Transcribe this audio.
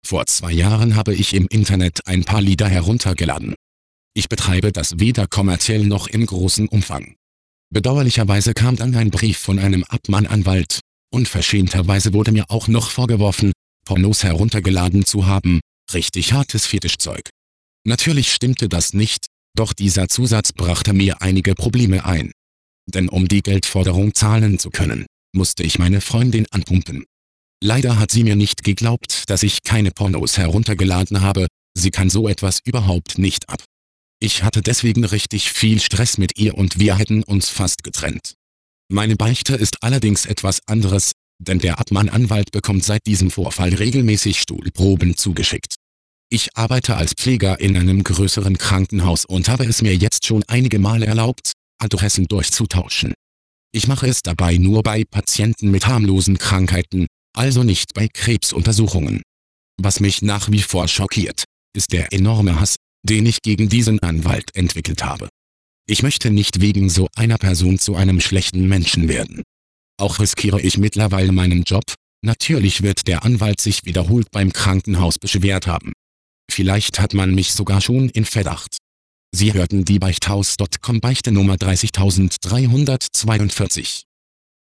Vor 2 Jahren habe ich im Internet ein paar Lieder heruntergeladen. Ich betreibe das weder kommerziell noch im großen Umfang. Bedauerlicherweise kam dann ein Brief von einem Abmahnanwalt. Unverschämterweise wurde mir auch noch vorgeworfen, Pornos heruntergeladen zu haben, richtig hartes Fetischzeug. Natürlich stimmte das nicht, doch dieser Zusatz brachte mir einige Probleme ein. Denn um die Geldforderung zahlen zu können, musste ich meine Freundin anpumpen. Leider hat sie mir nicht geglaubt, dass ich keine Pornos heruntergeladen habe, sie kann so etwas überhaupt nicht ab. Ich hatte deswegen richtig viel Stress mit ihr und wir hätten uns fast getrennt. Meine Beichte ist allerdings etwas anderes, denn der Abmahnanwalt bekommt seit diesem Vorfall regelmäßig Stuhlproben zugeschickt. Ich arbeite als Pfleger in einem größeren Krankenhaus und habe es mir jetzt schon einige Male erlaubt, Adressen durchzutauschen. Ich mache es dabei nur bei Patienten mit harmlosen Krankheiten, also nicht bei Krebsuntersuchungen. Was mich nach wie vor schockiert, ist der enorme Hass, den ich gegen diesen Anwalt entwickelt habe. Ich möchte nicht wegen so einer Person zu einem schlechten Menschen werden. Auch riskiere ich mittlerweile meinen Job, natürlich wird der Anwalt sich wiederholt beim Krankenhaus beschwert haben. Vielleicht hat man mich sogar schon in Verdacht. Sie hörten die Beichthaus.com Beichte Nummer 30342.